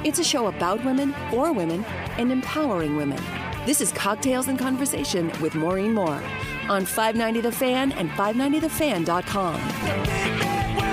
It's a show about women, for women, and empowering women. This is Cocktails and Conversation with Maureen Moore on 590 The Fan and 590thefan.com.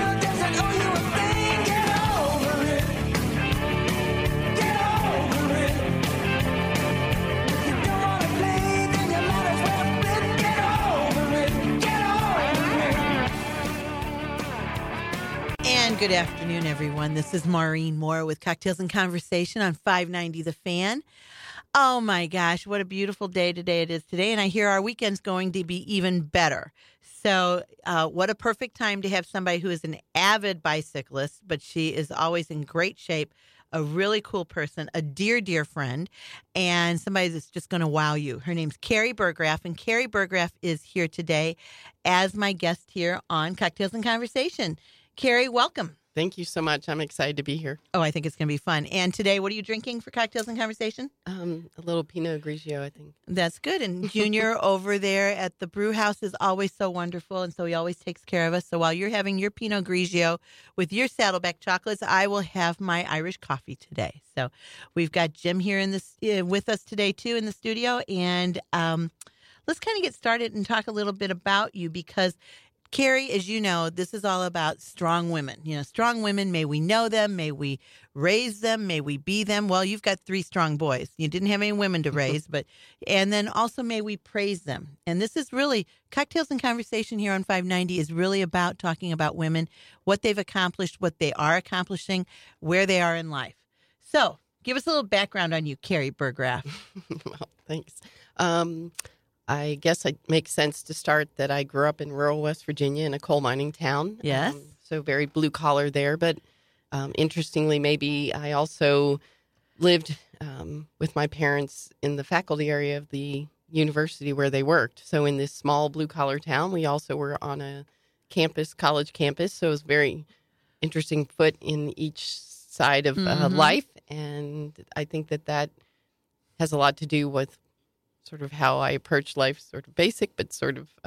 And good afternoon, everyone. This is Maureen Moore with Cocktails and Conversation on 590 The Fan. Oh, my gosh, what a beautiful day today it is today. And I hear our weekend's going to be even better. So what a perfect time to have somebody who is an avid bicyclist, but she is always in great shape, a really cool person, a dear, dear friend, and somebody that's just going to wow you. Her name's Carrie Burgraff, and Carrie Burgraff is here today as my guest here on Cocktails and Conversation. Carrie, welcome. Thank you so much. I'm excited to be here. Oh, I think it's going to be fun. And today, what are you drinking for Cocktails and Conversation? A little Pinot Grigio, I think. That's good. And Junior over there at the brew house is always so wonderful, and so he always takes care of us. So while you're having your Pinot Grigio with your Saddleback chocolates, I will have my Irish coffee today. So we've got Jim here in this with us today, too, in the studio. And let's kind of get started and talk a little bit about you because Carrie, as you know, this is all about strong women. You know, strong women, may we know them, may we raise them, may we be them. Well, you've got 3 strong boys. You didn't have any women to raise, and then also may we praise them. And this is really, Cocktails and Conversation here on 590 is really about talking about women, what they've accomplished, what they are accomplishing, where they are in life. So give us a little background on you, Carrie Burgraff. Well, thanks. I guess it makes sense to start that I grew up in rural West Virginia in a coal mining town. Yes. So very blue collar there. But interestingly, maybe I also lived with my parents in the faculty area of the university where they worked. So in this small blue collar town, we also were on a campus, college campus. So it was very interesting foot in each side of life. And I think that has a lot to do with sort of how I approach life, sort of basic, but sort of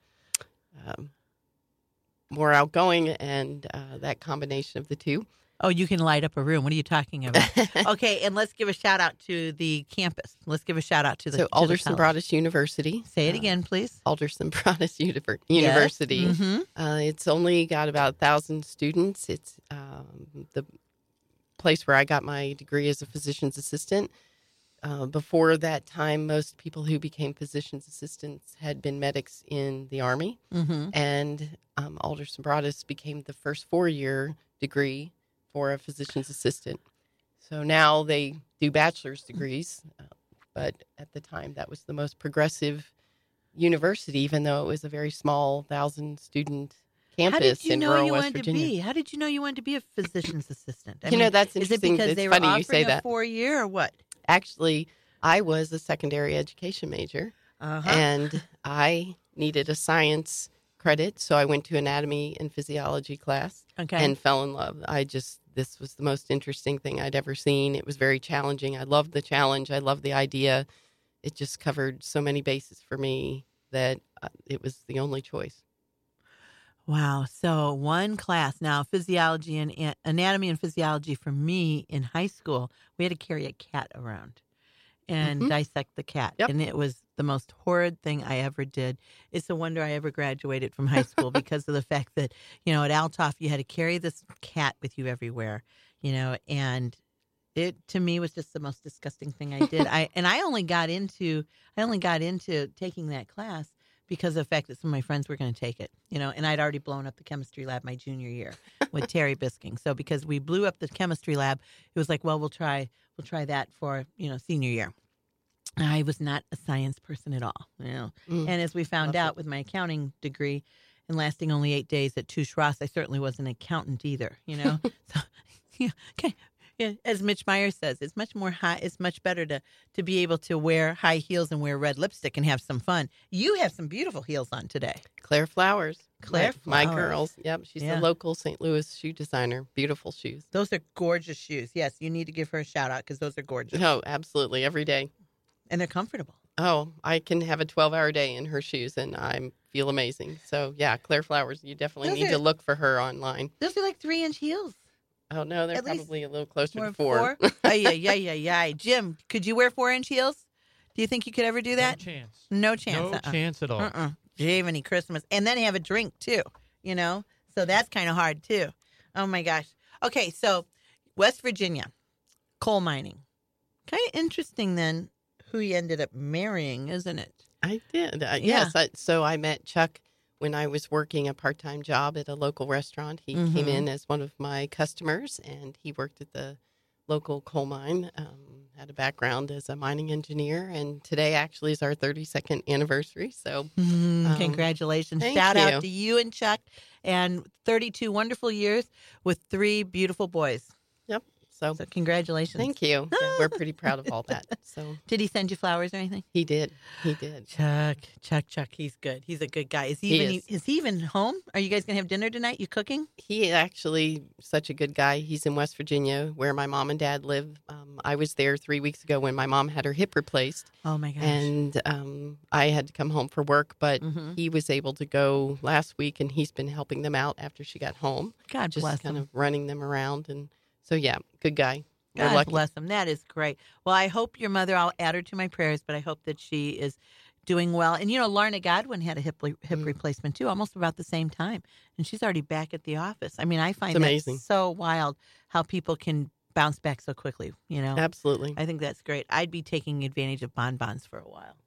more outgoing, and that combination of the two. Oh, you can light up a room. What are you talking about? Okay, and let's give a shout out to the campus. Let's give a shout out to the So Alderson Broaddus University. Say it again, please. Alderson Broaddus University. Yes. Mm-hmm. It's only got about 1,000 students. It's the place where I got my degree as a physician's assistant. Before that time, most people who became physician's assistants had been medics in the Army. Mm-hmm. And Alderson Broaddus became the first 4-year degree for a physician's assistant. So now they do bachelor's degrees. But at the time, that was the most progressive university, even though it was a very small 1,000-student campus in rural West Virginia. How did you know you wanted to be a physician's assistant? I mean, that's interesting. Is it because they were funny offering you say a that. 4-year or what? Actually, I was a secondary education major, and I needed a science credit, so I went to anatomy and physiology class and fell in love. This was the most interesting thing I'd ever seen. It was very challenging. I loved the challenge. I loved the idea. It just covered so many bases for me that it was the only choice. Wow. So one class. Now, physiology and anatomy and physiology for me in high school, we had to carry a cat around and dissect the cat. Yep. And it was the most horrid thing I ever did. It's a wonder I ever graduated from high school because of the fact that, you know, at Altoff, you had to carry this cat with you everywhere, you know, and it to me was just the most disgusting thing I did. I only got into taking that class because of the fact that some of my friends were going to take it, you know, and I'd already blown up the chemistry lab my junior year with Terry Bisking. So because we blew up the chemistry lab, it was like, well, we'll try that for, you know, senior year. I was not a science person at all, you know. And as we found out with my accounting degree and lasting only 8 days at Touche Ross, I certainly wasn't an accountant either, you know. So, yeah, okay. Yeah, as Mitch Meyer says, it's much better to be able to wear high heels and wear red lipstick and have some fun. You have some beautiful heels on today. Claire Flowers. Claire my Flowers. girls. Yep, she's a local St. Louis shoe designer. Beautiful shoes. Those are gorgeous shoes. Yes, you need to give her a shout out because those are gorgeous. Oh, absolutely. Every day. And they're comfortable. Oh, I can have a 12-hour day in her shoes and I feel amazing. So, yeah, Claire Flowers, you definitely need to look for her online. Those are like 3-inch heels. Oh, no, they're At least probably a little closer More to 4. Yeah. Jim, could you wear 4-inch heels? Do you think you could ever do that? No chance. No chance. No chance at all. Jiminy Christmas. And then have a drink, too, So that's kind of hard, too. Oh, my gosh. Okay, so West Virginia, coal mining. Kind of interesting, then, who you ended up marrying, isn't it? I did. Yes. So I met Chuck when I was working a part-time job at a local restaurant. He came in as one of my customers, and he worked at the local coal mine, had a background as a mining engineer, and today actually is our 32nd anniversary. So congratulations. Thank Shout you. out to you and Chuck, and 32 wonderful years with 3 beautiful boys. Yep. So congratulations. Thank you. Yeah, we're pretty proud of all that. So Did he send you flowers or anything? he did. He did. Chuck, he's good. He's a good guy. Is he even home? Are you guys going to have dinner tonight? You cooking? He actually such a good guy. He's in West Virginia, where my mom and dad live. I was there 3 weeks ago when my mom had her hip replaced. Oh my gosh. And I had to come home for work, but he was able to go last week, and he's been helping them out after she got home. God just bless kind him. of running them around. And so, yeah, good guy. We're God lucky. bless him. That is great. Well, I hope your mother, I'll add her to my prayers, but I hope that she is doing well. And, Lorna Godwin had a hip replacement, too, almost about the same time. And she's already back at the office. I mean, I find It's amazing. that so wild how people can bounce back so quickly, Absolutely. I think that's great. I'd be taking advantage of bonbons for a while.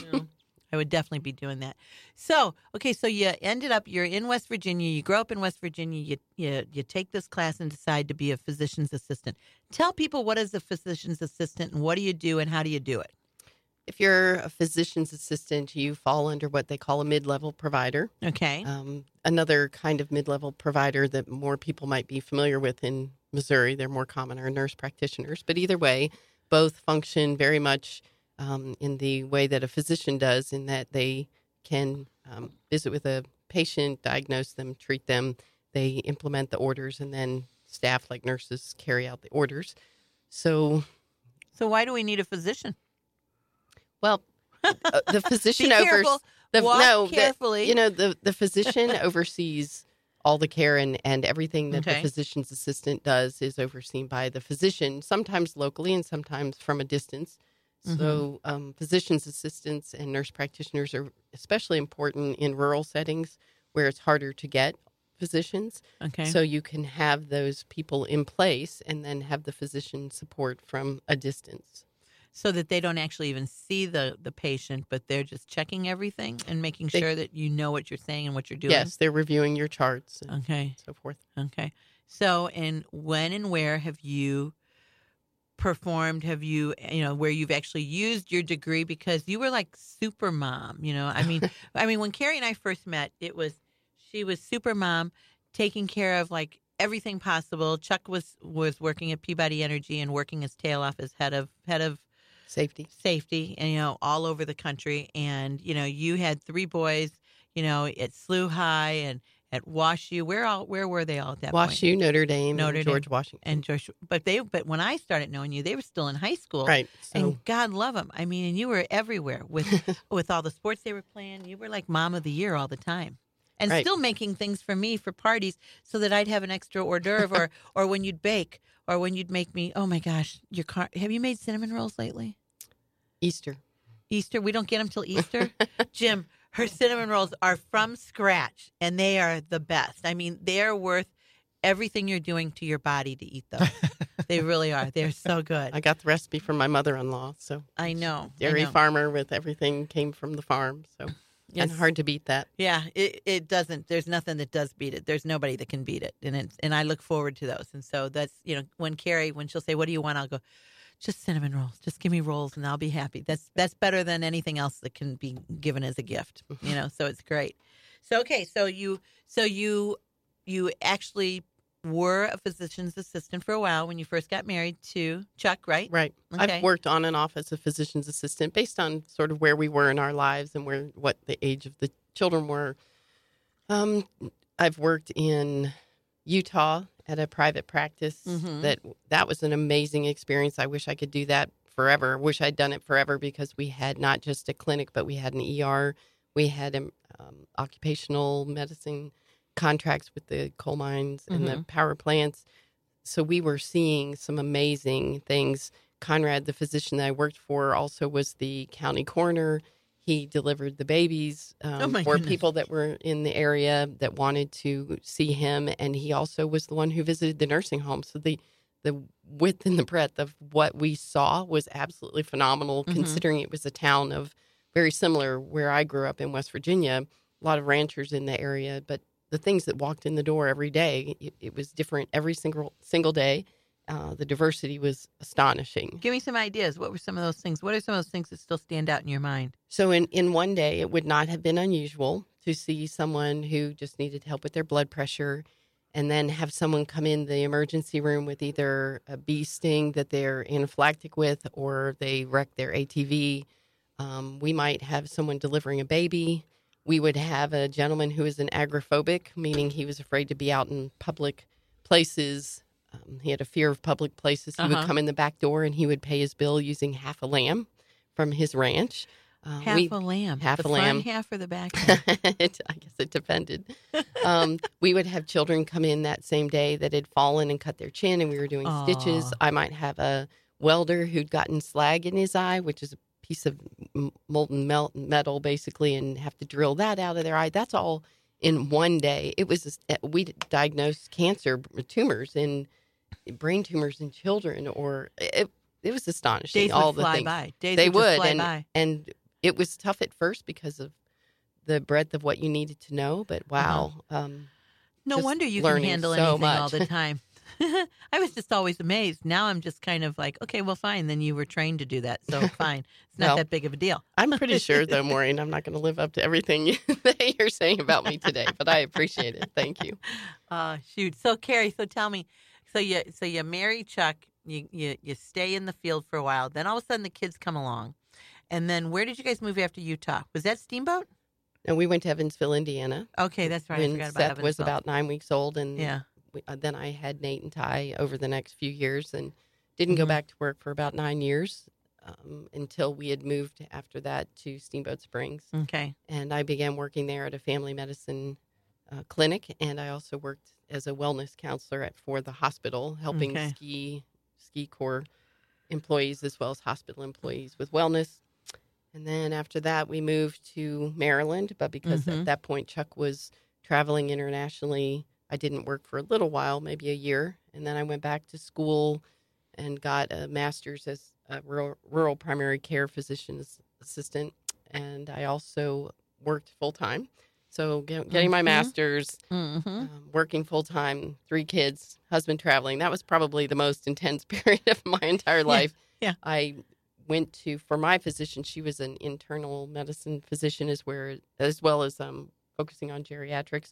I would definitely be doing that. So, okay, so you're in West Virginia. You grow up in West Virginia. You take this class and decide to be a physician's assistant. Tell people, what is a physician's assistant and what do you do and how do you do it? If you're a physician's assistant, you fall under what they call a mid-level provider. Okay. Another kind of mid-level provider that more people might be familiar with in Missouri, they're more common, are nurse practitioners. But either way, both function very much in the way that a physician does, in that they can visit with a patient, diagnose them, treat them. They implement the orders, and then staff like nurses carry out the orders. So why do we need a physician? Well, the physician Be careful. Walk carefully. The physician oversees all the care, and everything that the Okay. physician's assistant does is overseen by the physician, sometimes locally and sometimes from a distance. So physician's assistants and nurse practitioners are especially important in rural settings where it's harder to get physicians. Okay. So you can have those people in place and then have the physician support from a distance. So that they don't actually even see the patient, but they're just checking everything and making sure that you know what you're saying and what you're doing? Yes, they're reviewing your charts and Okay. so forth. Okay. So, and when and where have you performed? Have you, where you've actually used your degree? Because you were like super mom, I mean, when Carrie and I first met, she was super mom, taking care of like everything possible. Chuck was working at Peabody Energy and working his tail off as head of safety, and all over the country. And you had 3 boys, at SLU High and at WashU. Where were they all at that point? WashU, Notre Dame, and George Washington. And George, but when I started knowing you, they were still in high school, right? So, and God love them. I mean, and you were everywhere with with all the sports they were playing. You were like mom of the year all the time, and Right. still making things for me for parties so that I'd have an extra hors d'oeuvre, or when you'd bake, or when you'd make me. Oh my gosh, have you made cinnamon rolls lately? Easter. We don't get them till Easter. Jim, her cinnamon rolls are from scratch, and they are the best. I mean, they're worth everything you're doing to your body to eat them. They really are. They're so good. I got the recipe from my mother-in-law. So I know. dairy farmer with everything came from the farm. So Yes. and hard to beat that. Yeah, it doesn't. There's nothing that does beat it. There's nobody that can beat it, and I look forward to those. And so that's when she'll say, "What do you want?" I'll go, "Just cinnamon rolls. Just give me rolls, and I'll be happy." That's better than anything else that can be given as a gift. So it's great. So okay, so you actually were a physician's assistant for a while when you first got married to Chuck, right? Right. Okay. I've worked on and off as a physician's assistant based on sort of where we were in our lives and what the age of the children were. I've worked in Utah at a private practice. That was an amazing experience. I wish I could do that forever. Wish I'd done it forever, because we had not just a clinic, but we had an ER. We had occupational medicine contracts with the coal mines and the power plants. so we were seeing some amazing things. Conrad, the physician that I worked for, also was the county coroner. He delivered the babies for goodness. people that were in the area that wanted to see him. And he also was the one who visited the nursing home. So the width and the breadth of what we saw was absolutely phenomenal, considering it was a town of very similar where I grew up in West Virginia, a lot of ranchers in the area. But the things that walked in the door every day, it was different every single day. The diversity was astonishing. Give me some ideas. What were some of those things? What are some of those things that still stand out in your mind? So in one day, it would not have been unusual to see someone who just needed help with their blood pressure and then have someone come in the emergency room with either a bee sting that they're anaphylactic with or they wrecked their ATV. We might have someone delivering a baby. We would have a gentleman who is an agoraphobic, meaning he was afraid to be out in public places. He had a fear of public places. He would come in the back door and he would pay his bill using half a lamb from his ranch. Half a lamb. Half the a lamb. Front half or the back half? I guess it depended. We would have children come in that same day that had fallen and cut their chin, and we were doing stitches. I might have a welder who'd gotten slag in his eye, which is a piece of molten metal, basically, and have to drill that out of their eye. That's all in one day. It was we diagnosed cancer tumors in brain tumors in children, or it was astonishing. Days all would the fly things by. Days they would just fly and by. and it was tough at first because of the breadth of what you needed to know. But wow, no just wonder you can learning handle so anything much. all the time. I was just always amazed. Now I'm just kind of like, okay, well, fine. Then you were trained to do that, so fine. It's not Well, that big of a deal. I'm pretty sure, though, Maureen, I'm not going to live up to everything that you're saying about me today, but I appreciate it. Thank you. Shoot. So Carrie, so tell me, so you marry Chuck, you stay in the field for a while, then all of a sudden the kids come along, and then where did you guys move after Utah? Was that Steamboat? And we went to Evansville, Indiana. Okay, that's right. I When forgot about Seth Evansville. was about 9 weeks old, and Yeah. then I had Nate and Ty over the next few years, and didn't go back to work for about 9 years until we had moved after that to Steamboat Springs. Okay. And I began working there at a family medicine clinic, and I also worked as a wellness counselor for the hospital, helping Okay. ski corps employees as well as hospital employees with wellness. And then after that, we moved to Maryland, but because at that point Chuck was traveling internationally, I didn't work for a little while, maybe a year, and then I went back to school and got a master's as a rural primary care physician's assistant, and I also worked full-time. So getting my master's, working full-time, 3 kids, husband traveling, that was probably the most intense period of my entire life. Yeah. I went to, for my physician, she was an internal medicine physician as well as focusing on geriatrics.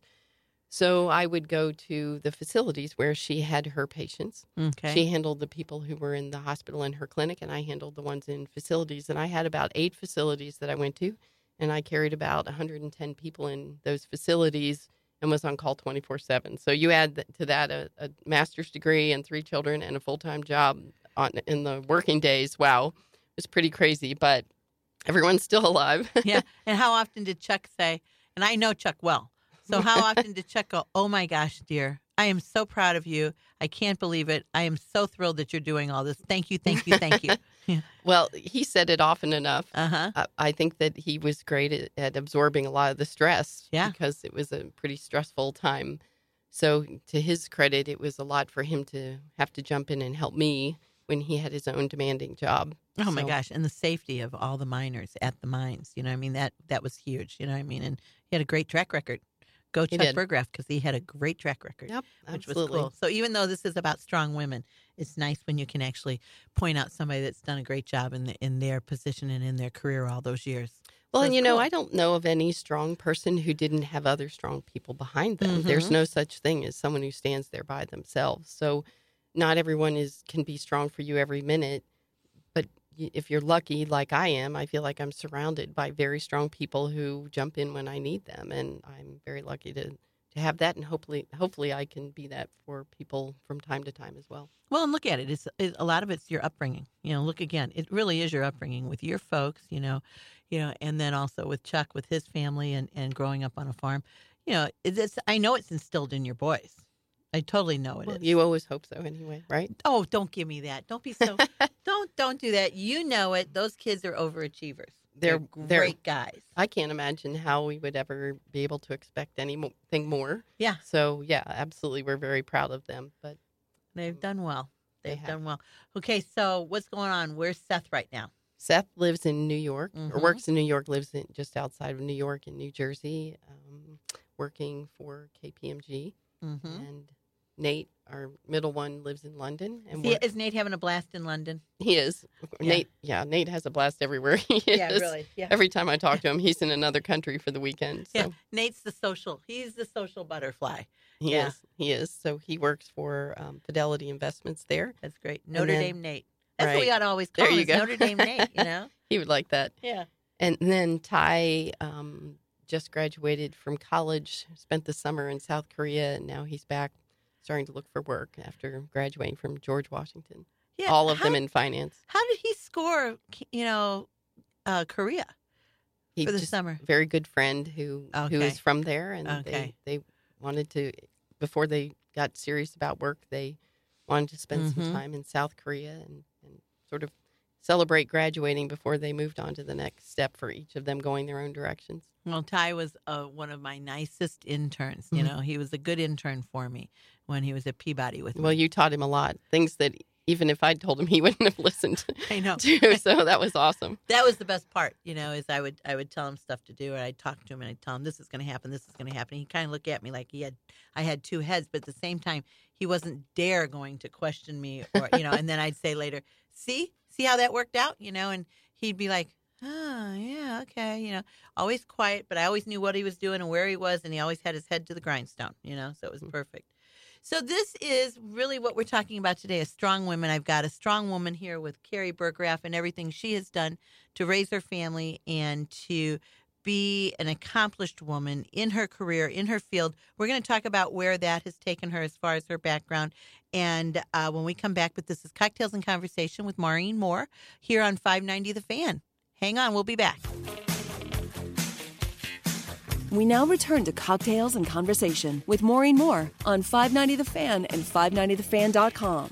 So I would go to the facilities where she had her patients. Okay. She handled the people who were in the hospital in her clinic, and I handled the ones in facilities. And I had about 8 facilities that I went to, and I carried about 110 people in those facilities and was on call 24/7. So you add to that a master's degree and 3 children and a full-time job in the working days. Wow, it was pretty crazy, but everyone's still alive. Yeah. And how often did Chuck say, and I know Chuck well, so how often did Chuck go, oh my gosh, dear, I am so proud of you. I can't believe it. I am so thrilled that you're doing all this. Thank you, thank you, thank you. Yeah. Well, he said it often enough. Uh-huh. I think that he was great at absorbing a lot of the stress because it was a pretty stressful time. So to his credit, it was a lot for him to have to jump in and help me when he had his own demanding job. Oh my gosh. And the safety of all the miners at the mines, you know what I mean? That was huge, you know what I mean? And he had a great track record. Go Chuck Burgraff, because he had a great track record, which was cool. So even though this is about strong women, it's nice when you can actually point out somebody that's done a great job in their position and in their career all those years. Well, so and cool. I don't know of any strong person who didn't have other strong people behind them. There's no such thing as someone who stands there by themselves. So not everyone can be strong for you every minute. But if you're lucky, like I am, I feel like I'm surrounded by very strong people who jump in when I need them, and I'm very lucky to have that. And hopefully, I can be that for people from time to time as well. Well, and look at it. It's a lot of it's your upbringing. Look again. It really is your upbringing with your folks. And then also with Chuck, with his family, and growing up on a farm. I know it's instilled in your boys. I totally know it is. You always hope so anyway, right? Oh, don't give me that. Don't be so. don't do that. You know it. Those kids are overachievers. They're great guys. I can't imagine how we would ever be able to expect anything more. Yeah. So yeah, absolutely, we're very proud of them. But they've done well. They've done well. Okay, so what's going on? Where's Seth right now? Seth lives in New York, or works in New York. Lives just outside of New York in New Jersey, working for KPMG, and Nate, our middle one, lives in London. And is Nate having a blast in London? He is. Yeah. Nate has a blast everywhere he is. Yeah, really. Yeah. Every time I talk to him, he's in another country for the weekend. So. Yeah, Nate's he's the social butterfly. He is. So he works for Fidelity Investments there. That's great. Notre Dame Nate. That's right. what we ought to always call him. Notre Dame Nate, you know? He would like that. Yeah. And then Ty just graduated from college, spent the summer in South Korea, and now he's back starting to look for work after graduating from George Washington. Yeah, all of them in finance. How did he score, Korea for the summer? Very good friend who is from there, and they wanted to, before they got serious about work, they wanted to spend some time in South Korea and sort of celebrate graduating before they moved on to the next step for each of them going their own directions. Well, Ty was one of my nicest interns. You know, he was a good intern for me when he was at Peabody with me. Well, you taught him a lot, things that even if I'd told him, he wouldn't have listened. I know. To, so that was awesome. That was the best part, is I would tell him stuff to do, and I'd talk to him, and I'd tell him this is going to happen, this is going to happen. He'd kind of look at me like I had two heads, but at the same time, he wasn't going to question me, or and then I'd say later, see how that worked out, and he'd be like, oh, yeah, okay, always quiet, but I always knew what he was doing and where he was, and he always had his head to the grindstone, so it was perfect. So this is really what we're talking about today, a strong woman. I've got a strong woman here with Carrie Burgraff and everything she has done to raise her family and to be an accomplished woman in her career, in her field. We're going to talk about where that has taken her as far as her background. And when we come back, but this is Cocktails and Conversation with Maureen Moore here on 590 The Fan. Hang on, we'll be back. We now return to Cocktails and Conversation with Maureen Moore on 590 The Fan and 590thefan.com.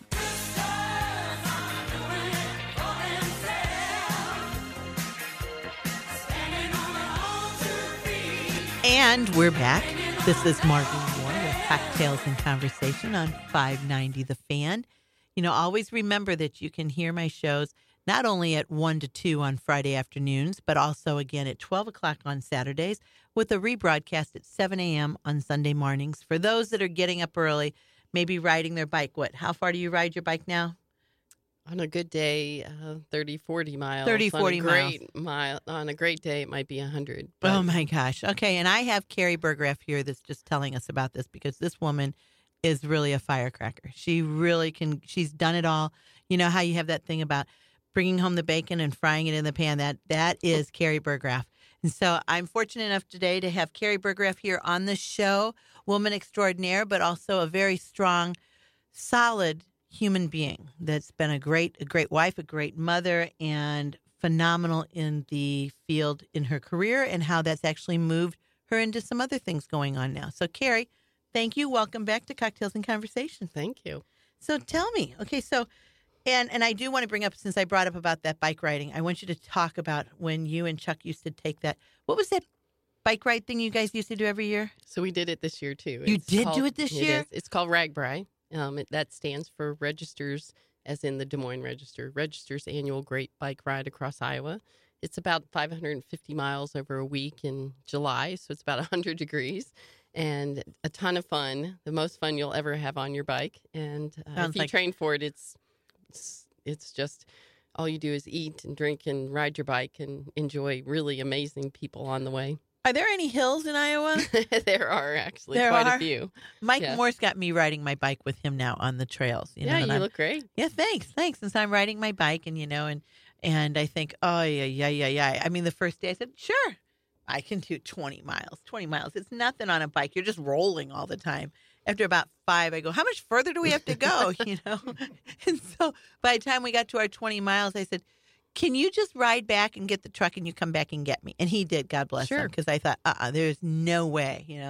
And we're back. This is Maureen Moore with Cocktails and Conversation on 590 The Fan. Always remember that you can hear my shows not only at 1 to 2 on Friday afternoons, but also again at 12 o'clock on Saturdays with a rebroadcast at 7 a.m. on Sunday mornings. For those that are getting up early, maybe riding their bike. How far do you ride your bike now? On a good day, 30, 40 miles. 30, 40 miles. On a great day, it might be 100. But... Oh, my gosh. Okay, and I have Carrie Burgraff here that's just telling us about this because this woman is really a firecracker. She really can. She's done it all. You know how you have that thing about bringing home the bacon and frying it in the pan? That is Carrie Burgraff. And so I'm fortunate enough today to have Carrie Burgraff here on the show, woman extraordinaire, but also a very strong, solid human being that's been a great wife, a great mother, and phenomenal in the field in her career and how that's actually moved her into some other things going on now. So, Carrie, thank you. Welcome back to Cocktails and Conversation. Thank you. So tell me, okay, so, and I do want to bring up, since I brought up about that bike riding, I want you to talk about when you and Chuck used to take that. What was that bike ride thing you guys used to do every year? So we did it this year, too. You did do it this year? It's called RAGBRAI. That stands for Registers, as in the Des Moines Register. Registers Annual Great Bike Ride Across Iowa. It's about 550 miles over a week in July, so it's about 100 degrees. And a ton of fun, the most fun you'll ever have on your bike. And if you train for it, it's just all you do is eat and drink and ride your bike and enjoy really amazing people on the way. Are there any hills in Iowa? There are actually quite a few. Mike Morse got me riding my bike with him now on the trails. You look great. Yeah, thanks. And so I'm riding my bike, and and I think, oh yeah. I mean, the first day I said, sure, I can do 20 miles. 20 miles, it's nothing on a bike. You're just rolling all the time. After about 5, I go, how much further do we have to go? And so by the time we got to our 20 miles, I said, can you just ride back and get the truck and you come back and get me? And he did, God bless him, because I thought, there's no way,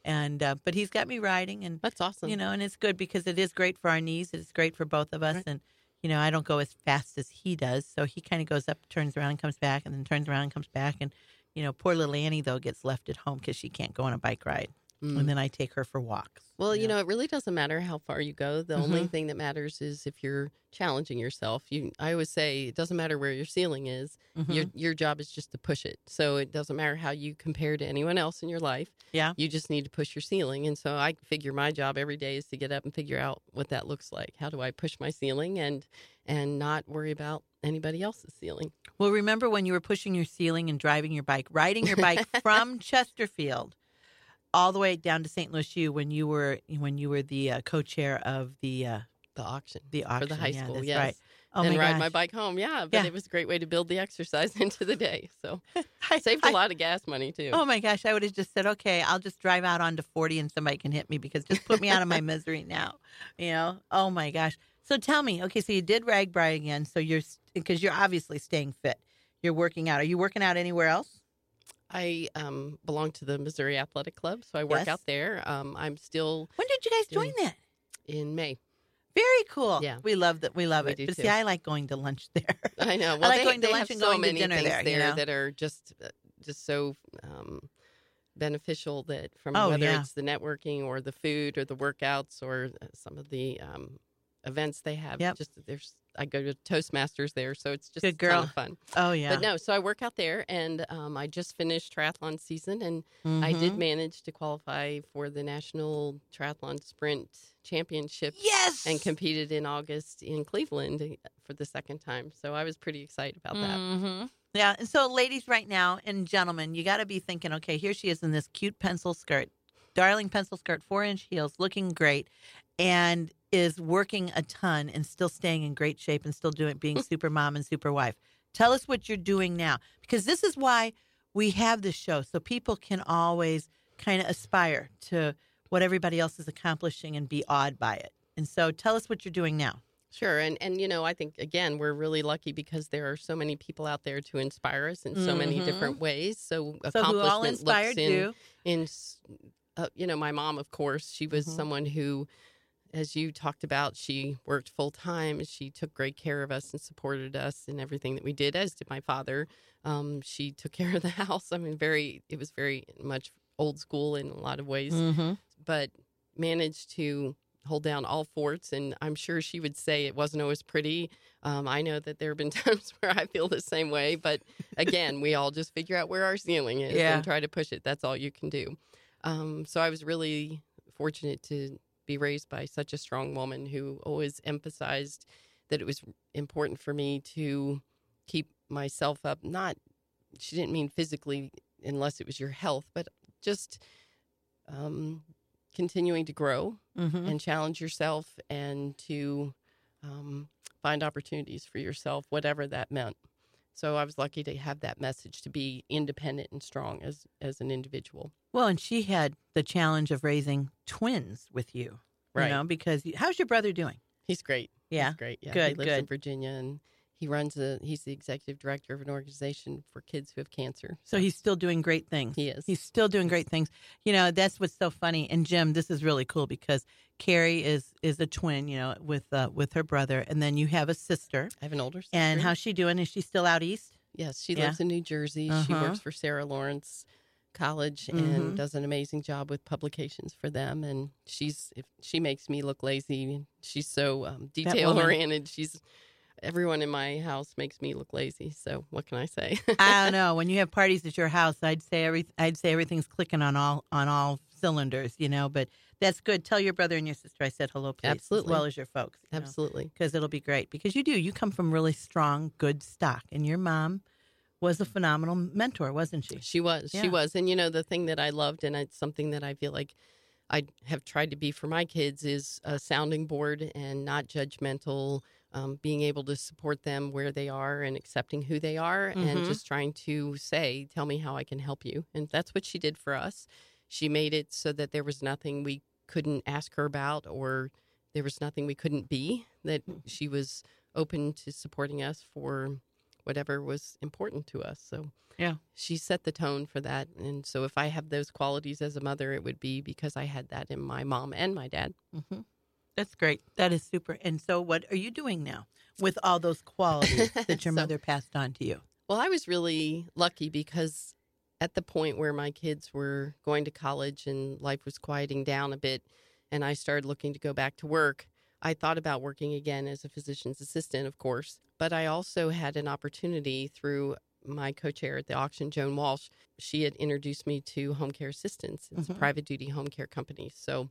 And but he's got me riding, and That's awesome. and it's good because it is great for our knees. It's great for both of us, Right. and I don't go as fast as he does, so he kind of goes up, turns around, and comes back, and then turns around and comes back, and poor little Annie though gets left at home because she can't go on a bike ride, and then I take her for walks. Well, it really doesn't matter how far you go. The only Mhm. thing that matters is if you're challenging yourself. I always say it doesn't matter where your ceiling is. Mhm. Your job is just to push it. So it doesn't matter how you compare to anyone else in your life. Yeah. You just need to push your ceiling. And so I figure my job every day is to get up and figure out what that looks like. How do I push my ceiling and not worry about anybody else's ceiling? Well, remember when you were pushing your ceiling and riding your bike from Chesterfield all the way down to St. Louis U when you were the co-chair of the auction. The auction for the high yeah, school. that's Yes. right. Oh and my ride gosh. my bike home. Yeah, but Yeah. it was a great way to build the exercise into the day. So I- saved a I- lot of gas money too. Oh my gosh, I would have just said, okay, I'll just drive out onto 40 and somebody can hit me because just put me out of my misery now. Oh my gosh. So tell me, okay, so you did RAGBRAI again. So because you're obviously staying fit. You're working out. Are you working out anywhere else? I belong to the Missouri Athletic Club, so I work Yes. out there. I'm still When did you guys join that? in May. Very cool. Yeah. We love that. We love We it. do But too. see, I like going to lunch there. I know. I Well, like going to they lunch have and so going to many dinner things there, that are just so beneficial that from Oh, whether yeah. it's the networking or the food or the workouts or some of the events they have. Yep. I go to Toastmasters there, so it's just Good a ton girl. of fun. Oh, yeah. But no, so I work out there, and I just finished triathlon season, and I did Mhm. manage to qualify for the National Triathlon Sprint Championship Yes. and competed in August in Cleveland for the second time. So I was pretty excited about that. Mhm. Yeah. And so, ladies, right now, and gentlemen, you got to be thinking, okay, here she is in this cute pencil skirt, darling pencil skirt, 4-inch heels, looking great, and is working a ton and still staying in great shape and still being super mom and super wife. Tell us what you're doing now, because this is why we have this show, so people can always kind of aspire to what everybody else is accomplishing and be awed by it. And so tell us what you're doing now. Sure. And I think, again, we're really lucky because there are so many people out there to inspire us in so many different ways. So So who all accomplishment inspired looks you? my mom, of course, she was someone who, as you talked about, she worked full time. She took great care of us and supported us in everything that we did, as did my father. She took care of the house. I mean, it was very much old school in a lot of ways, but managed to hold down all forts. And I'm sure she would say it wasn't always pretty. I know that there have been times where I feel the same way. But again, we all just figure out where our ceiling is and try to push it. That's all you can do. So I was really fortunate to be raised by such a strong woman who always emphasized that it was important for me to keep myself up. She didn't mean physically unless it was your health, but just continuing to grow and challenge yourself and to find opportunities for yourself, whatever that meant. So I was lucky to have that message to be independent and strong as an individual. Well, and she had the challenge of raising twins with you, Right. because how's your brother doing? He's great. Yeah. He's great. Yeah. Good, He lives in good. Virginia, and he's the executive director of an organization for kids who have cancer. So he's still doing great things. He is. He's still doing great things. That's what's so funny. And Jim, this is really cool because Carrie is a twin, with her brother, and then you have a sister. I have an older sister. And how's she doing? Is she still out east? Yes, she Yeah. lives in New Jersey. She works for Sarah Lawrence College and does an amazing job with publications for them. And she makes me look lazy. She's so detail oriented. Everyone in my house makes me look lazy. So what can I say? I don't know. When you have parties at your house, I'd say everything's clicking on all cylinders, But that's good. Tell your brother and your sister I said hello, please. Absolutely. As well as your folks. Absolutely. Because it'll be great. Because you come from really strong, good stock, and your mom was a phenomenal mentor, wasn't she? She was. Yeah. She was. And, the thing that I loved, and it's something that I feel like I have tried to be for my kids, is a sounding board and not judgmental, being able to support them where they are and accepting who they are and just trying to say, tell me how I can help you. And that's what she did for us. She made it so that there was nothing we couldn't ask her about or there was nothing we couldn't be, that she was open to supporting us for whatever was important to us. So Yeah. she set the tone for that. And so if I have those qualities as a mother, it would be because I had that in my mom and my dad. Mm-hmm. That's great. That is super. And so what are you doing now with all those qualities that your mother passed on to you? Well, I was really lucky because at the point where my kids were going to college and life was quieting down a bit, and I started looking to go back to work, I thought about working again as a physician's assistant, of course. But I also had an opportunity through my co-chair at the auction, Joan Walsh. She had introduced me to Home Care Assistance. It's a private duty home care company. So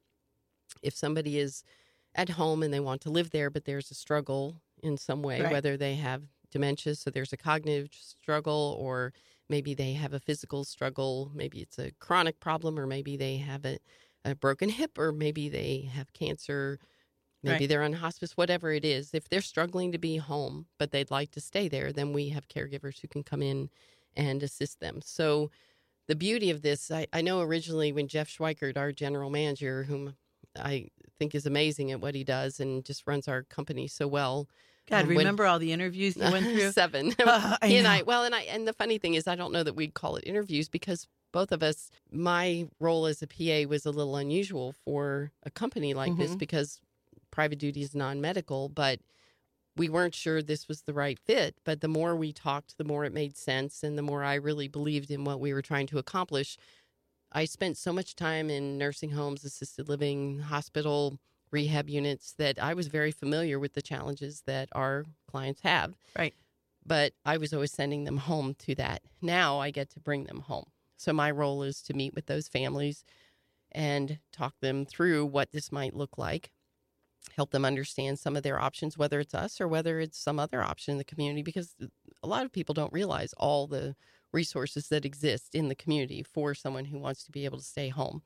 if somebody is at home and they want to live there, but there's a struggle in some way, Right. whether they have dementia, so there's a cognitive struggle, or maybe they have a physical struggle, maybe it's a chronic problem, or maybe they have a broken hip, or maybe they have cancer, maybe Right. they're on hospice, whatever it is. If they're struggling to be home, but they'd like to stay there, then we have caregivers who can come in and assist them. So the beauty of this, I know originally when Jeff Schweikert, our general manager, whom I think is amazing at what he does and just runs our company so well. God, when- remember all the interviews you went through? 7. I He and know. and the funny thing is, I don't know that we'd call it interviews because both of us, my role as a PA was a little unusual for a company like this because private duty is non-medical, but we weren't sure this was the right fit. But the more we talked, the more it made sense, and the more I really believed in what we were trying to accomplish. I spent so much time in nursing homes, assisted living, hospital, rehab units that I was very familiar with the challenges that our clients have. Right. But I was always sending them home to that. Now I get to bring them home. So my role is to meet with those families and talk them through what this might look like, help them understand some of their options, whether it's us or whether it's some other option in the community, because a lot of people don't realize all the resources that exist in the community for someone who wants to be able to stay home.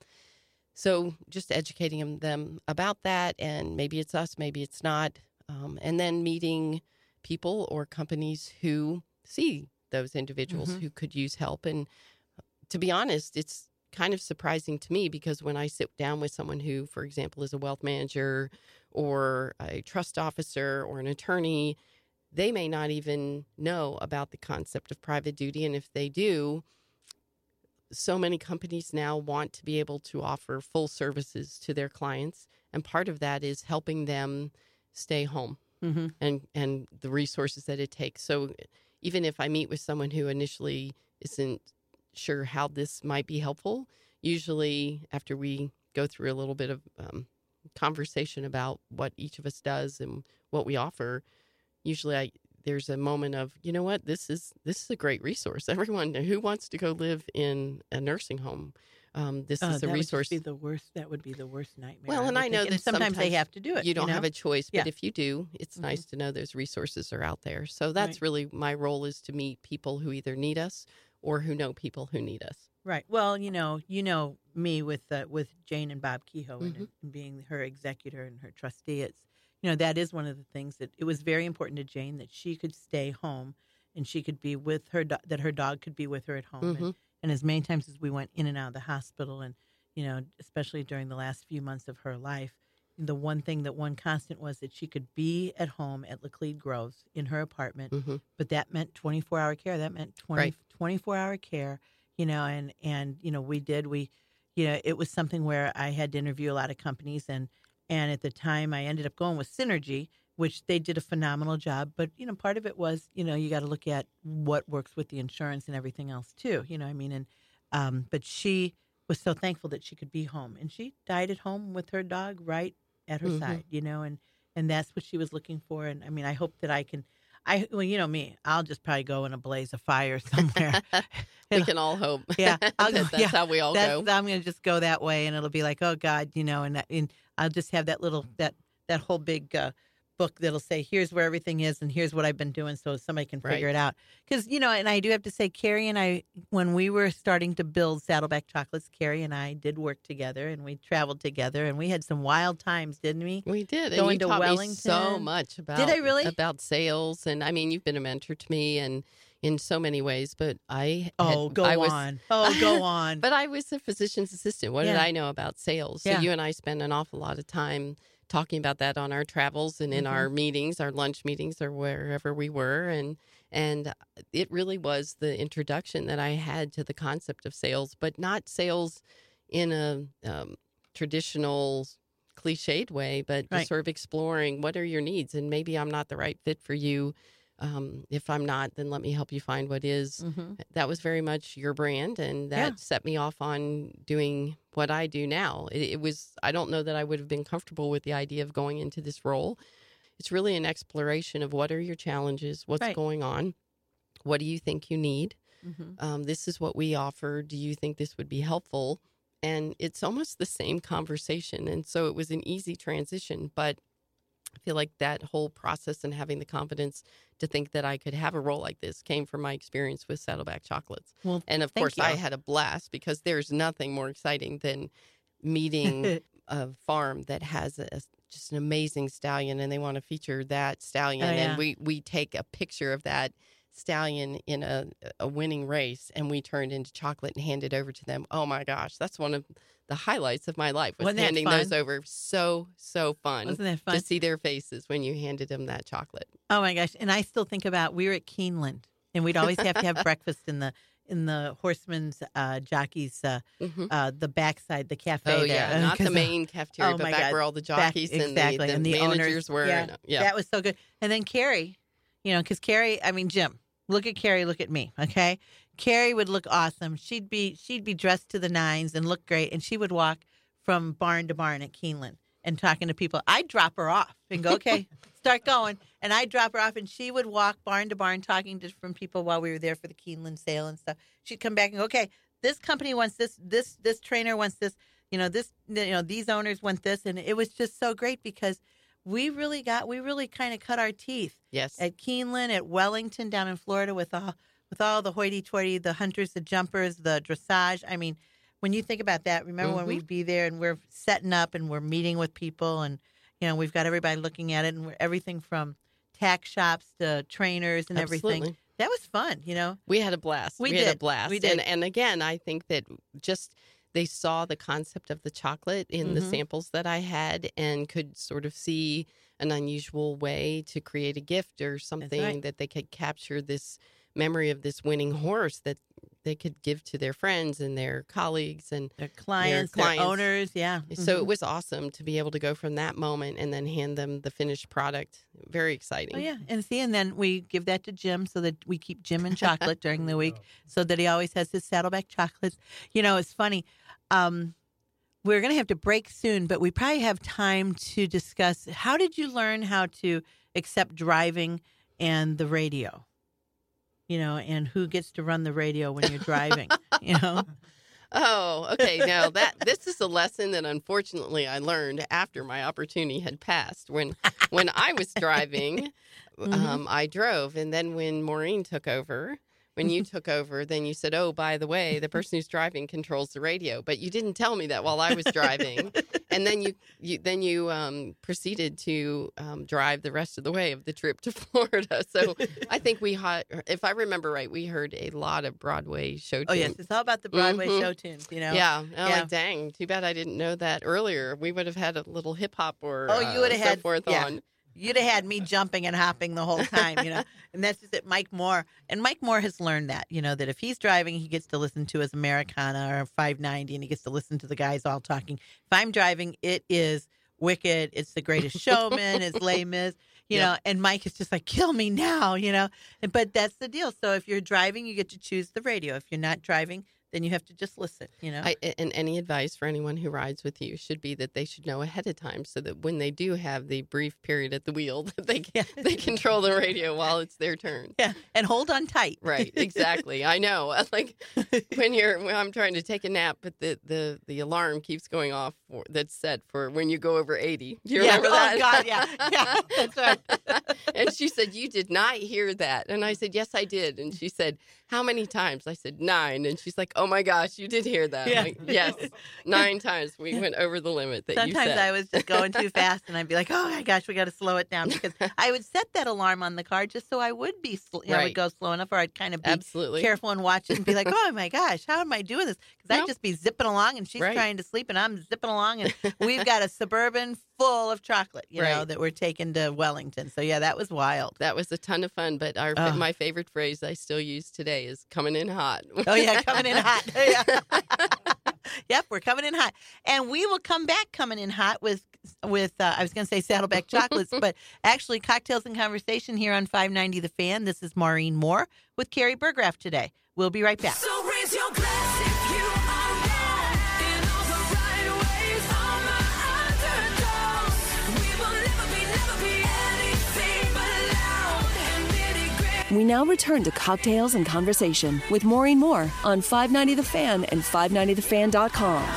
So just educating them about that, and maybe it's us, maybe it's not, and then meeting people or companies who see those individuals who could use help. And to be honest, it's kind of surprising to me because when I sit down with someone who, for example, is a wealth manager or a trust officer or an attorney, they may not even know about the concept of private duty. And if they do, so many companies now want to be able to offer full services to their clients. And part of that is helping them stay home and the resources that it takes. So even if I meet with someone who initially isn't sure how this might be helpful, usually after we go through a little bit of conversation about what each of us does and what we offer, usually there's a moment of, you know what, this is a great resource. Everyone who wants to go live in a nursing home, this is a resource. That would be the worst nightmare. Well, and I know that sometimes they have to do it. You don't know? have a choice, but Yeah. if you do, it's nice to know those resources are out there. So that's really my role, is to meet people who either need us or who know people who need us. Right. Well, you know me with Jane and Bob Kehoe and being her executor and her trustee. It's, that is one of the things that it was very important to Jane that she could stay home and she could be with her, that her dog could be with her at home. And as many times as we went in and out of the hospital, and, especially during the last few months of her life, the one constant was that she could be at home at Laclede Groves in her apartment, but that meant 24-hour care. That meant 24-hour care, and it was something where I had to interview a lot of companies, and at the time I ended up going with Synergy, which they did a phenomenal job. But, part of it was, you got to look at what works with the insurance and everything else too, but she was so thankful that she could be home, and she died at home with her dog right at her side, and that's what she was looking for. And I mean, I hope that me, I'll just probably go in a blaze of fire somewhere. We can all hope. Yeah, That's how we all go. I'm going to just go that way, and it'll be like, oh God, and I'll just have that little that whole big book that'll say, here's where everything is, and here's what I've been doing, so somebody can figure it out. Because and I do have to say, Carrie and I, when we were starting to build Saddleback Chocolates, Carrie and I did work together, and we traveled together, and we had some wild times, didn't we? We did. And Going you to taught Wellington. me so much about. Did I really? About sales, and I mean, you've been a mentor to me, and in so many ways. But go on. But I was a physician's assistant. What did I know about sales? So you and I spend an awful lot of time talking about that on our travels and in our meetings, our lunch meetings, or wherever we were. And it really was the introduction that I had to the concept of sales, but not sales in a traditional cliched way, but just sort of exploring what are your needs, and maybe I'm not the right fit for you. If I'm not, then let me help you find what is. That was very much your brand, and that set me off on doing what I do now. It was, I don't know that I would have been comfortable with the idea of going into this role. It's really an exploration of what are your challenges, what's going on, what do you think you need? This is what we offer. Do you think this would be helpful? And it's almost the same conversation. And so it was an easy transition, but I feel like that whole process and having the confidence to think that I could have a role like this came from my experience with Saddleback Chocolates. Well, and of course, I had a blast, because there's nothing more exciting than meeting a farm that has just an amazing stallion, and they want to feature that stallion. And we take a picture of that stallion in a winning race, and we turned into chocolate and handed over to them. Oh my gosh, that's one of the highlights of my life, was handing those over. So fun. Wasn't that fun? To see their faces when you handed them that chocolate. Oh my gosh. And I still think about, we were at Keeneland, and we'd always have to have breakfast in the horseman's jockeys, the backside, the cafe. Oh yeah, there. Not the main cafeteria, but back where all the jockeys and the managers were. Yeah, that was so good. And then Carrie, because Carrie, Jim, look at Carrie, look at me, okay? Carrie would look awesome. She'd be dressed to the nines and look great, and she would walk from barn to barn at Keeneland and talking to people. I'd drop her off and go, okay, start going. And I'd drop her off, and she would walk barn to barn talking to different people while we were there for the Keeneland sale and stuff. She'd come back and go, okay, this company wants this trainer wants this, these owners want this. And it was just so great, because we really kind of cut our teeth. Yes. At Keeneland, at Wellington down in Florida, with all the hoity-toity, the hunters, the jumpers, the dressage. I mean, when you think about that, remember when we'd be there and we're setting up and we're meeting with people, and we've got everybody looking at it, and everything from tack shops to trainers and everything. That was fun, We had a blast. We had a blast. We did. And again, I think that just they saw the concept of the chocolate in the samples that I had, and could sort of see an unusual way to create a gift or something that they could capture this memory of this winning horse that they could give to their friends and their colleagues and their clients. Their owners. Yeah. So it was awesome to be able to go from that moment and then hand them the finished product. Very exciting. Oh, yeah. And then we give that to Jim, so that we keep Jim in chocolate during the week, so that he always has his Saddleback chocolates. It's funny. We're going to have to break soon, but we probably have time to discuss, how did you learn how to accept driving and the radio? And who gets to run the radio when you're driving, Oh, okay. Now this is a lesson that unfortunately I learned after my opportunity had passed. When I was driving, I drove. And then when Maureen took over, when you took over, then you said, oh, by the way, the person who's driving controls the radio. But you didn't tell me that while I was driving. And then you proceeded to drive the rest of the way of the trip to Florida. So I think if I remember right, we heard a lot of Broadway show tunes. Oh, yes. It's all about the Broadway show tunes, Yeah. Like, dang, too bad I didn't know that earlier. We would have had a little hip hop or you would have so had, forth on. You'd have had me jumping and hopping the whole time, And that's just it. Mike Moore. And Mike Moore has learned that, that if he's driving, he gets to listen to his Americana or 590, and he gets to listen to the guys all talking. If I'm driving, it is Wicked. It's The Greatest Showman. It's Les Mis. And Mike is just like, kill me now, But that's the deal. So if you're driving, you get to choose the radio. If you're not driving, then you have to just listen, And any advice for anyone who rides with you should be that they should know ahead of time, so that when they do have the brief period at the wheel, that they control the radio while it's their turn. Yeah, and hold on tight. Right, exactly. I know. Like when I'm trying to take a nap, but the alarm keeps going off that's set for when you go over 80. Do you remember that? Oh God, yeah, that's right. And she said, you did not hear that. And I said, yes, I did. And she said, how many times? I said, 9. And she's like, oh my gosh, you did hear that. Yeah. Like, yes, 9 times we went over the limit that Sometimes you set. I was just going too fast, and I'd be like, oh my gosh, we got to slow it down, because I would set that alarm on the car just so I would be, I would go slow enough, or I'd kind of be careful and watch it and be like, oh my gosh, how am I doing this? Because I'd just be zipping along, and she's trying to sleep, and I'm zipping along, and we've got a Suburban full of chocolate, you know, Right. that were taken to Wellington. So yeah, that was wild. That was a ton of fun. But my favorite phrase I still use today is "coming in hot." Oh yeah, coming in hot. Yeah. Yep, we're coming in hot, and we will come back coming in hot with I was going to say Saddleback chocolates, but actually Cocktails and Conversation here on 590 The Fan. This is Maureen Moore with Carrie Burgraff today. We'll be right back. So raise your glass if you are wrong in all the right ways. All my underdogs, we will never be anything but loud and nitty-gritty. We now return to Cocktails and Conversation with Maureen Moore on 590 The Fan and 590thefan.com.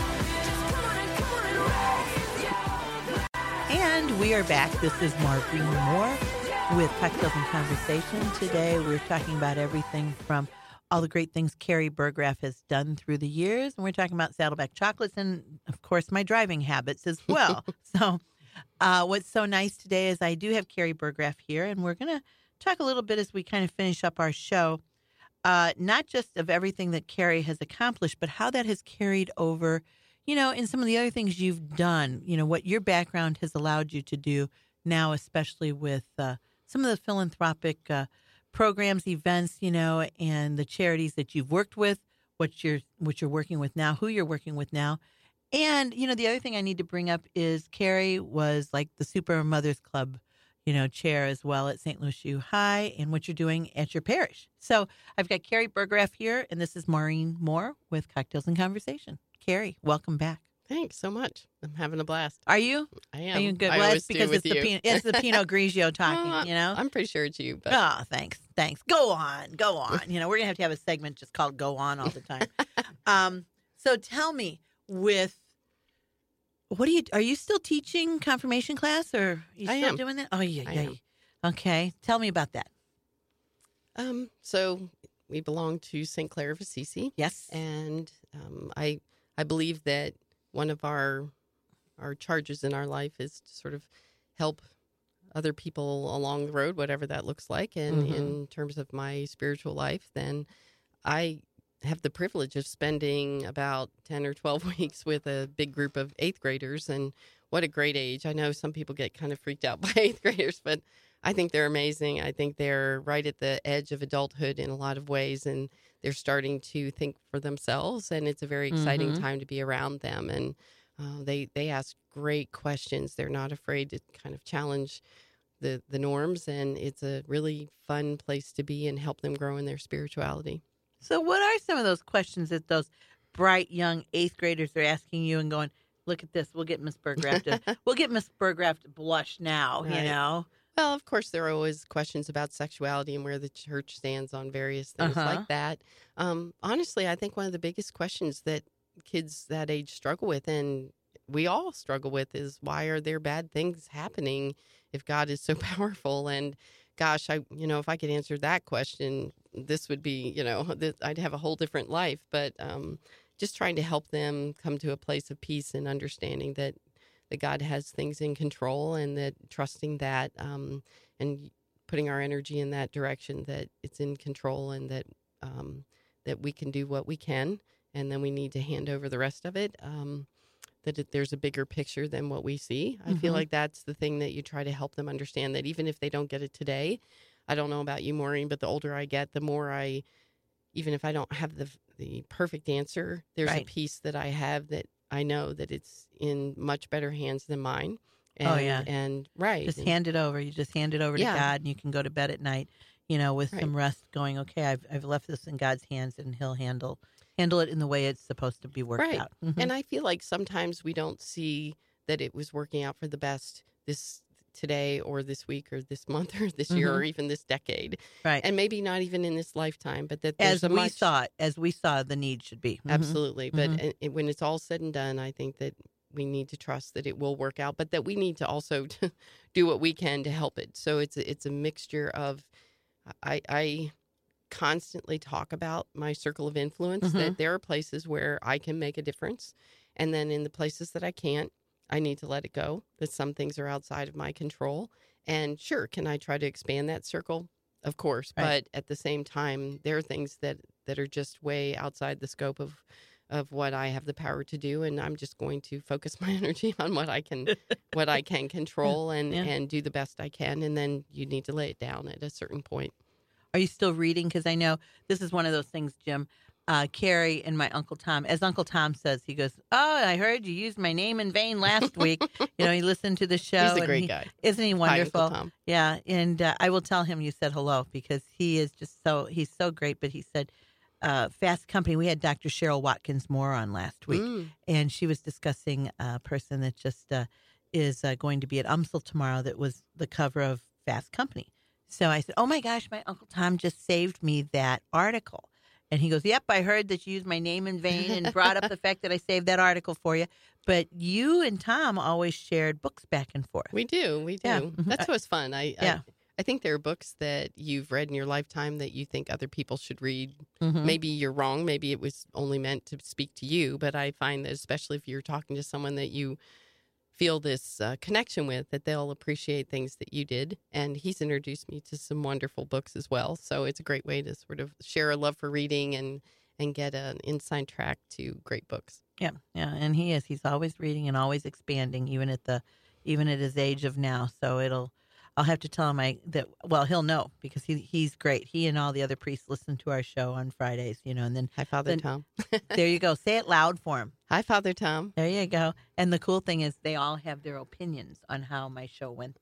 And we are back. This is Maureen Moore with Cocktails and Conversation. Today we're talking about everything from all the great things Carrie Burgraff has done through the years. And we're talking about Saddleback chocolates and, of course, my driving habits as well. So what's so nice today is I do have Carrie Burgraff here, and we're going to talk a little bit as we kind of finish up our show, not just of everything that Carrie has accomplished, but how that has carried over, you know, in some of the other things you've done, you know, what your background has allowed you to do now, especially with some of the philanthropic programs, events, you know, and the charities that you've worked with, what you're working with now, who you're working with now. And, you know, the other thing I need to bring up is Carrie was like the Super Mothers Club, you know, chair as well at St. Louis U High, and what you're doing at your parish. So I've got Carrie Burgraff here, and this is Maureen Moore with Cocktails and Conversation. Carrie, welcome back. Thanks so much. I'm having a blast. Are you? I am. Are you good? I Well, always it's because do it's with the you. it's the Pinot Grigio talking, you know? I'm pretty sure it's you. But Oh, thanks. Go on. You know, we're going to have a segment just called Go On all the time. So tell me, are you still teaching confirmation class, or are you I still am. doing that? Oh, yeah. I am. Okay. Tell me about that. So we belong to St. Clair of Assisi. Yes. And I believe that one of our charges in our life is to sort of help other people along the road, whatever that looks like. And in terms of my spiritual life, then I have the privilege of spending about 10 or 12 weeks with a big group of 8th graders. And what a great age. I know some people get kind of freaked out by 8th graders, but I think they're amazing. I think they're right at the edge of adulthood in a lot of ways, and they're starting to think for themselves, and it's a very exciting time to be around them. And they ask great questions. They're not afraid to kind of challenge the norms, and it's a really fun place to be and help them grow in their spirituality. So what are some of those questions that those bright young 8th graders are asking you and going, look at this, we'll get Miss Burgraff to blush now, Right. you know? Well, of course, there are always questions about sexuality and where the church stands on various things like that. Honestly, I think one of the biggest questions that kids that age struggle with, and we all struggle with, is why are there bad things happening if God is so powerful? And gosh, if I could answer that question, this would be, I'd have a whole different life. But just trying to help them come to a place of peace and understanding that God has things in control, and that trusting that and putting our energy in that direction, that it's in control, and that that we can do what we can, and then we need to hand over the rest of it. There's a bigger picture than what we see. I feel like that's the thing that you try to help them understand, that even if they don't get it today, I don't know about you, Maureen, but the older I get, the more even if I don't have the perfect answer, there's a piece that I have that I know that it's in much better hands than mine. And, And right. Just hand it over. You just hand it over to God, and you can go to bed at night, with some rest, going, okay, I've left this in God's hands, and he'll handle it in the way it's supposed to be worked out. And I feel like sometimes we don't see that it was working out for the best today or this week or this month or this year or even this decade. Right. And maybe not even in this lifetime, but that as we saw the need should be. Absolutely. But when it's all said and done, I think that we need to trust that it will work out, but that we need to also do what we can to help it. So it's a mixture of, I constantly talk about my circle of influence, that there are places where I can make a difference. And then in the places that I can't, I need to let it go, that some things are outside of my control. And sure, can I try to expand that circle? Of course. Right. But at the same time, there are things that are just way outside the scope of of what I have the power to do, and I'm just going to focus my energy on what I can control and do the best I can, and then you need to lay it down at a certain point. Are you still reading? Because I know this is one of those things, Jim. Carrie and my Uncle Tom, as Uncle Tom says, he goes, "Oh, I heard you used my name in vain last week." He listened to the show. He's a great guy. Isn't he wonderful? Hi, Uncle Tom. Yeah, and I will tell him you said hello because he is just he's so great. But he said, Fast Company, we had Dr. Cheryl Watkins Moore on last week, and she was discussing a person that just is going to be at UMSL tomorrow that was the cover of Fast Company. So I said, "Oh my gosh, my Uncle Tom just saved me that article." And he goes, "Yep, I heard that you used my name in vain and brought up the fact that I saved that article for you. But you and Tom always shared books back and forth." We do. Yeah. That's what's fun. I think there are books that you've read in your lifetime that you think other people should read. Maybe you're wrong. Maybe it was only meant to speak to you. But I find that especially if you're talking to someone that you feel this connection with, that they'll appreciate things that you did. And he's introduced me to some wonderful books as well. So it's a great way to sort of share a love for reading and get an inside track to great books. Yeah, and he's always reading and always expanding, even at his age of now. So I'll have to tell him he'll know because he's great. He and all the other priests listen to our show on Fridays, and then Hi, Father Tom. There you go. Say it loud for him. Hi, Father Tom. There you go. And the cool thing is they all have their opinions on how my show went.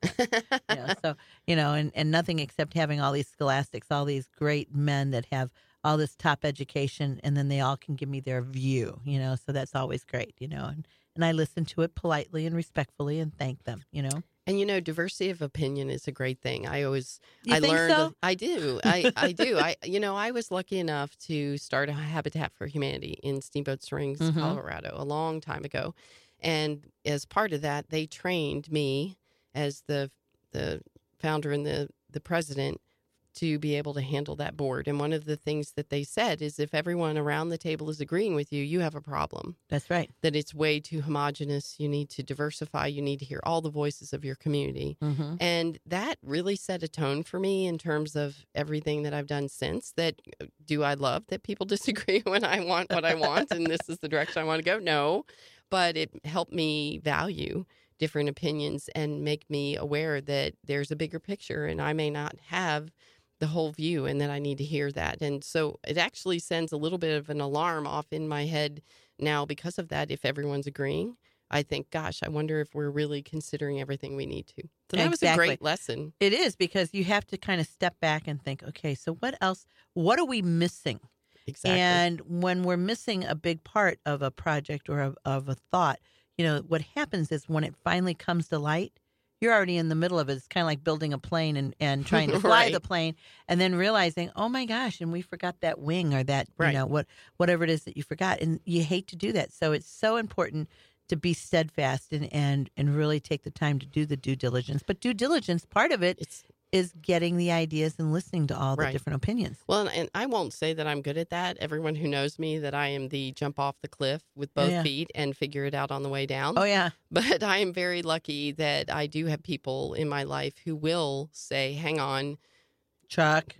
So, and nothing except having all these scholastics, all these great men that have all this top education, and then they all can give me their view, so that's always great, and I listen to it politely and respectfully and thank them, And diversity of opinion is a great thing. I think learned. so? I do. I do. I was lucky enough to start a Habitat for Humanity in Steamboat Springs, Colorado, a long time ago, and as part of that, they trained me as the founder and the president to be able to handle that board. And one of the things that they said is if everyone around the table is agreeing with you, you have a problem. That's right. That it's way too homogenous. You need to diversify. You need to hear all the voices of your community. And that really set a tone for me in terms of everything that I've done since. That do I love that people disagree when I want what I want and this is the direction I want to go? No. But it helped me value different opinions and make me aware that there's a bigger picture and I may not have the whole view and that I need to hear that. And so it actually sends a little bit of an alarm off in my head now because of that. If everyone's agreeing, I think, gosh, I wonder if we're really considering everything we need to. So that was a great lesson. It is, because you have to kind of step back and think, okay, so what else? What are we missing? Exactly. And when we're missing a big part of a project or of a thought, what happens is when it finally comes to light, you're already in the middle of it. It's kind of like building a plane and trying to fly Right. the plane and then realizing, oh my gosh, and we forgot that wing or that, Right. whatever it is that you forgot. And you hate to do that. So it's so important to be steadfast and really take the time to do the due diligence. But due diligence, part of it is getting the ideas and listening to all the Right. different opinions. Well, and I won't say that I'm good at that. Everyone who knows me, that I am the jump off the cliff with both feet and figure it out on the way down. Oh, yeah. But I am very lucky that I do have people in my life who will say, hang on, Chuck.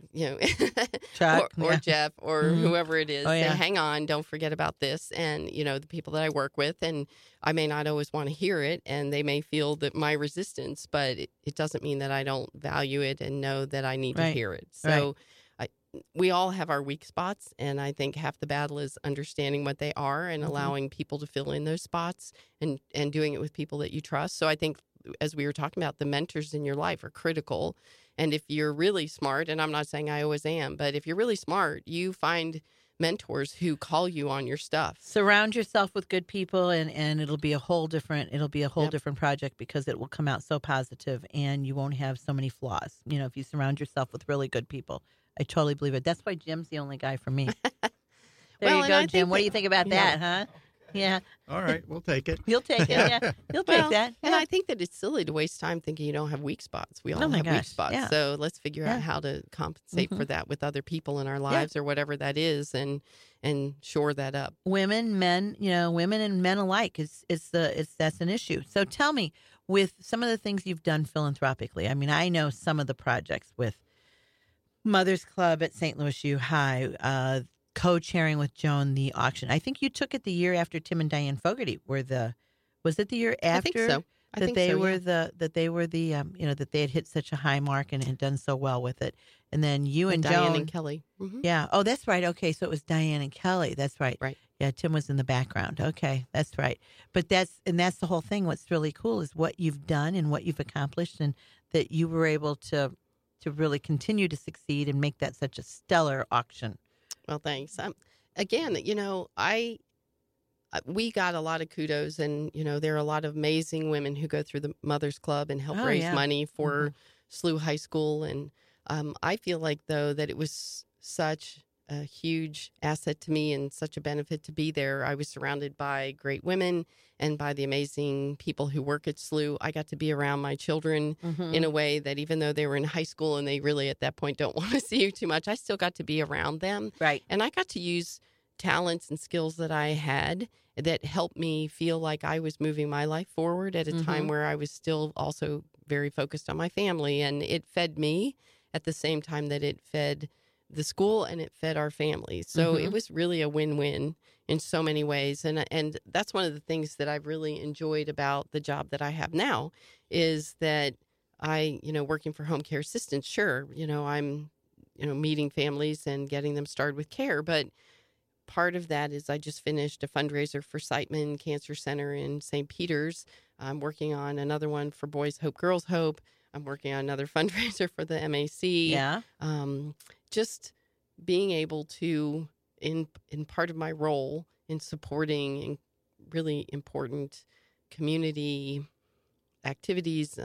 Chuck. or yeah. Jeff or whoever it is, Oh, say, yeah. hang on, don't forget about this. And, the people that I work with, and I may not always want to hear it, and they may feel that my resistance, but it doesn't mean that I don't value it and know that I need to Right. hear it. So we all have our weak spots, and I think half the battle is understanding what they are and allowing people to fill in those spots and doing it with people that you trust. So I think, as we were talking about, the mentors in your life are critical. And if you're really smart, and I'm not saying I always am, but if you're really smart, you find mentors who call you on your stuff. Surround yourself with good people, and it'll be a whole different different project because it will come out so positive and you won't have so many flaws. If you surround yourself with really good people. I totally believe it. That's why Jim's the only guy for me. There Well, you and go, I Jim. think What do you think about yeah. that, huh? Yeah. All right, we'll take it. You'll take it. Yeah. You'll take Well, that. And Yeah. I think that it's silly to waste time thinking you don't have weak spots. We all Oh my have weak gosh, spots. yeah. So let's figure Yeah. out how to compensate for that with other people in our lives or whatever that is and shore that up. Women, men, women and men alike that's an issue. So tell me, with some of the things you've done philanthropically, I mean, I know some of the projects with Mother's Club at St. Louis U High, co-chairing with Joan the auction. I think you took it the year after Tim and Diane Fogarty were the. Was it the year after? I think so. That they were the that they had hit such a high mark and had done so well with it. And then you and Diane Joan and Kelly. Mm-hmm. Yeah. Oh, that's right. Okay, so it was Diane and Kelly. That's right. Right. Yeah, Tim was in the background. Okay, that's right. But that's the whole thing. What's really cool is what you've done and what you've accomplished, and that you were able to really continue to succeed and make that such a stellar auction. Well, thanks. Again, we got a lot of kudos, and there are a lot of amazing women who go through the Mothers Club and help raise money for SLU High School. And I feel like, though, that it was such a huge asset to me and such a benefit to be there. I was surrounded by great women and by the amazing people who work at SLU. I got to be around my children in a way that, even though they were in high school and they really at that point don't want to see you too much, I still got to be around them. Right. And I got to use talents and skills that I had that helped me feel like I was moving my life forward at a time where I was still also very focused on my family. And it fed me at the same time that it fed the school and it fed our family. So it was really a win-win in so many ways. And that's one of the things that I've really enjoyed about the job that I have now is that working for home care assistants, sure, I'm, meeting families and getting them started with care. But part of that is I just finished a fundraiser for Siteman Cancer Center in St. Peter's. I'm working on another one for Boys Hope, Girls Hope. I'm working on another fundraiser for the MAC. Yeah. Just being able to, in part of my role in supporting really important community activities,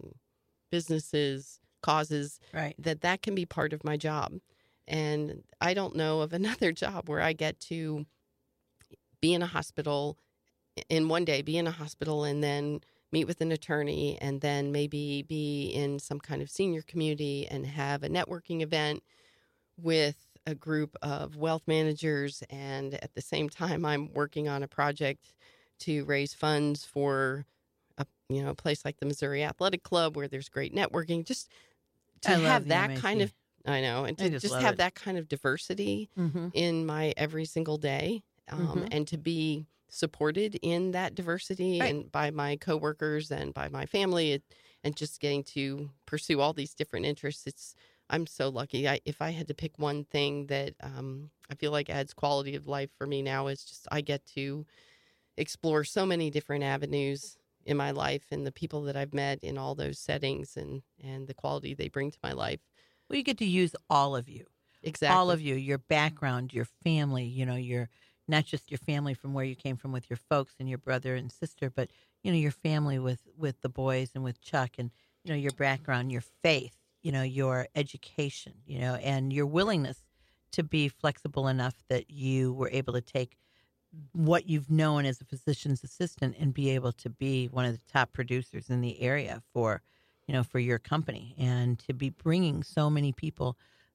businesses, causes, Right. that can be part of my job. And I don't know of another job where I get to be in a hospital in one day, be in a hospital and then meet with an attorney and then maybe be in some kind of senior community and have a networking event with a group of wealth managers. And at the same time, I'm working on a project to raise funds for a place like the Missouri Athletic Club where there's great networking. Just to have that kind of, I know, and to just have that kind of diversity in my every single day, and to be supported in that diversity and by my coworkers and by my family, and just getting to pursue all these different interests. I'm so lucky. If I had to pick one thing that I feel like adds quality of life for me now, is just I get to explore so many different avenues in my life and the people that I've met in all those settings and the quality they bring to my life. Well, you get to use all of you. Exactly. All of you, your background, your family, your not just your family from where you came from with your folks and your brother and sister, but, your family with the boys and with Chuck and, your background, your faith, your education, and your willingness to be flexible enough that you were able to take what you've known as a physician's assistant and be able to be one of the top producers in the area for your company, and to be bringing so many people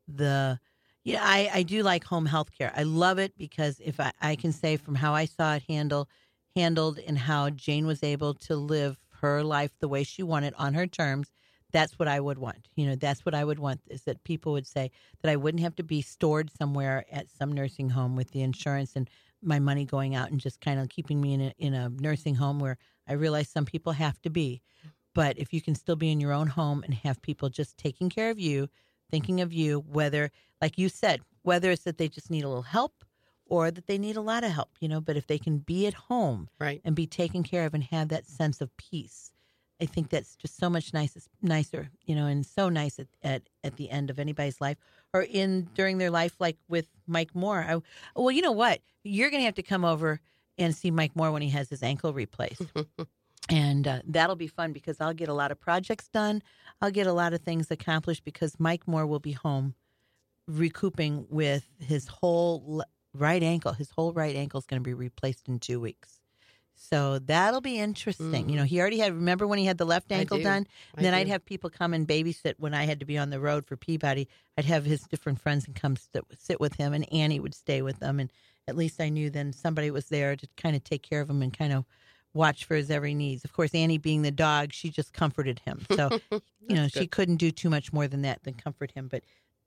I do like home health care. I love it because if I can say from how I saw it handled and how Jane was able to live her life the way she wanted on her terms, that's what I would want. That's what I would want, is that people would say that I wouldn't have to be stored somewhere at some nursing home with the insurance and my money going out and just kind of keeping me in a nursing home where I realize some people have to be. But if you can still be in your own home and have people just taking care of you, thinking of you, whether, like you said, whether it's that they just need a little help or that they need a lot of help, but if they can be at home and be taken care of and have that sense of peace, I think that's just so much nicer, and so nice at the end of anybody's life or during their life, like with Mike Moore. Well, you know what? You're going to have to come over and see Mike Moore when he has his ankle replaced. And that'll be fun because I'll get a lot of projects done. I'll get a lot of things accomplished because Mike Moore will be home recouping with his whole right ankle. His whole right ankle is going to be replaced in 2 weeks. So that'll be interesting. He already remember when he had the left ankle done? And then I'd have people come and babysit when I had to be on the road for Peabody. I'd have his different friends and come sit with him, and Annie would stay with them. And at least I knew then somebody was there to kind of take care of him and kind of watch for his every needs. Of course, Annie being the dog, she just comforted him. So, she couldn't do too much more than that, than comfort him. But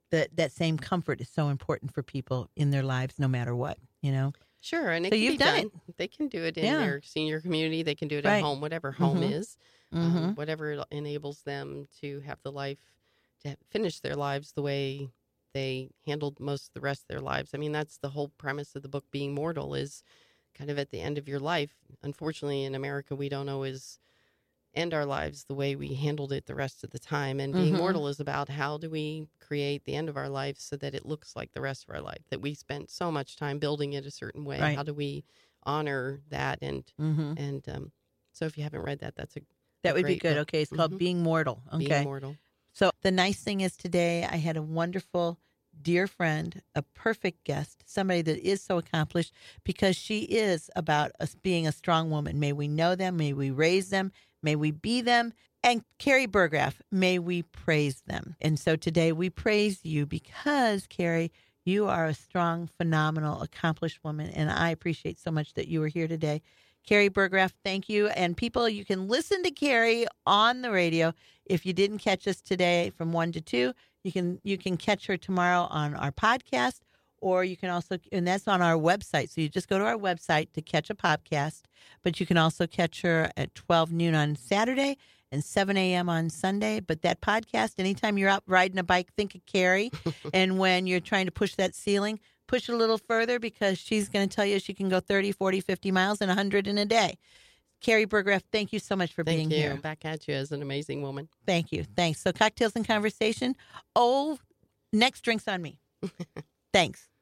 that same comfort is so important for people in their lives, no matter what, you know. Sure, and it So can you've be done done. They can do it in Yeah. their senior community. They can do it Right. at home, whatever home Mhm. is, Mhm. whatever enables them to have the life, to finish their lives the way they handled most of the rest of their lives. I mean, that's the whole premise of the book, Being Mortal, is kind of at the end of your life. Unfortunately, in America, we don't always end our lives the way we handled it the rest of the time. And Being Mhm. Mortal is about how do we create the end of our life so that it looks like the rest of our life, that we spent so much time building it a certain way. Right. How do we honor that? And so if you haven't read that, that's That would be great good. book. Okay, it's called Mhm. Being Mortal. Okay. Being Mortal. So the nice thing is today I had a wonderful dear friend, a perfect guest, somebody that is so accomplished because she is about us being a strong woman. May we know them, may we raise them, may we be them. And Carrie Burgraff, may we praise them. And so today we praise you because, Carrie, you are a strong, phenomenal, accomplished woman. And I appreciate so much that you were here today. Carrie Burgraff, thank you. And people, you can listen to Carrie on the radio. If you didn't catch us today from 1 to 2, you can catch her tomorrow on our podcast, or you can also, and that's on our website. So you just go to our website to catch a podcast, but you can also catch her at 12 noon on Saturday and 7 a.m. on Sunday. But that podcast, anytime you're out riding a bike, think of Carrie. And when you're trying to push that ceiling, push it a little further because she's going to tell you she can go 30, 40, 50 miles and 100 in a day. Carrie Burgraff, thank you so much for Thank being you. here. Back at you as an amazing woman. Thank you. Thanks. So Cocktails and Conversation. Oh, next drink's on me. Thanks.